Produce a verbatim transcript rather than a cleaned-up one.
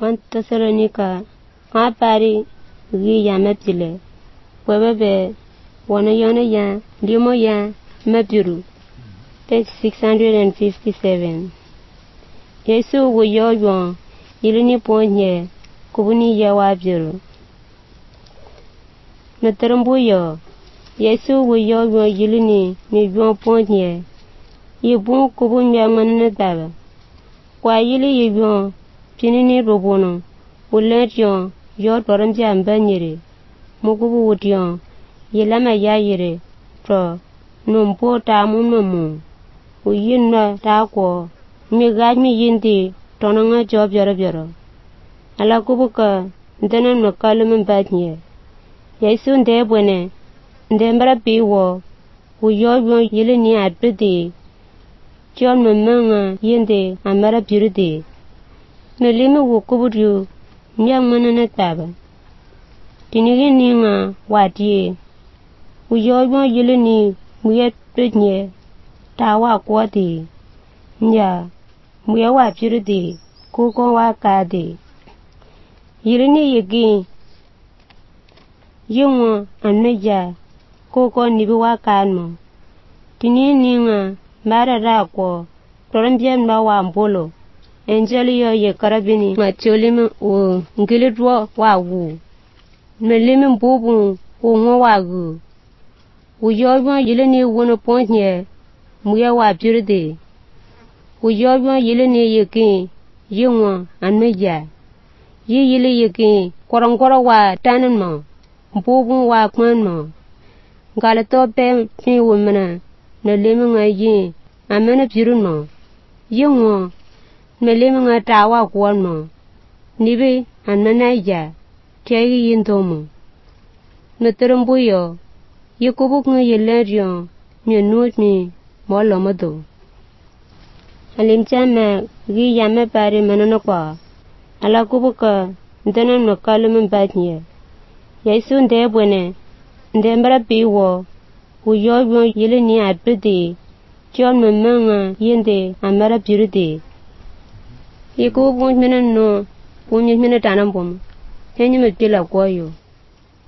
First Thessalonica a pari gi ya mepile webebe wana yana ya limo ya mepiru page six hundred fifty-seven. Yesu wo yo yo ilini ponye kubuni ya wabiru meterumbu yo Yesu wo yo yo ilini ni yo ponye yibu kubun ya manne daba kwa yili yibo pinini robono uletyo yo toramja ambanyire mugubu wutyo yilama yayire to numpo ta mumu uyinna ta ko mi gajmi yindi tonanga job yara yara ala kubuka ndana no kalum badnye Yesu nde bwene nde mbara biwo uyo yo yilini adbidi John mamanga yindi amara biridi melimi wukubudu nyang manana taba tinigi ninga wadi uyo yo yilini muyet bednye tawa kwadi nya muya wa biridi kuko wa kadi yilini yigi yungo anaja kuko nibi wa kanmo tinigi ninga mara rako torambien ma wa mbolo Angeli yo ye karabini matiolimi o ngilidwo wa wu melimi mbubu o ngo wa gu uyo yo yilini wono ponye muya wa biridi uyo yo yilini yiki yungo anaja yi yili yiki korongoro wa tanmo mbubu wa kwanmo ngalato pe mi wumna na lemi ngayi amena birunmo yungo melimi nga tawa kuwanmo nibi ananaija kegi yintomo meterumbuyo yikubuk nga yileryo nyenutmi molomodo alimchama gi yame pari manano kwa ala kubuka ndana no kalum badnye Yesu nde bwene nde mbara biwo uyo yo yilini adbidi John mamanga yindi amara biridi Yiku bunj mina no bunj mina tanam bom henyi me pila kwa yo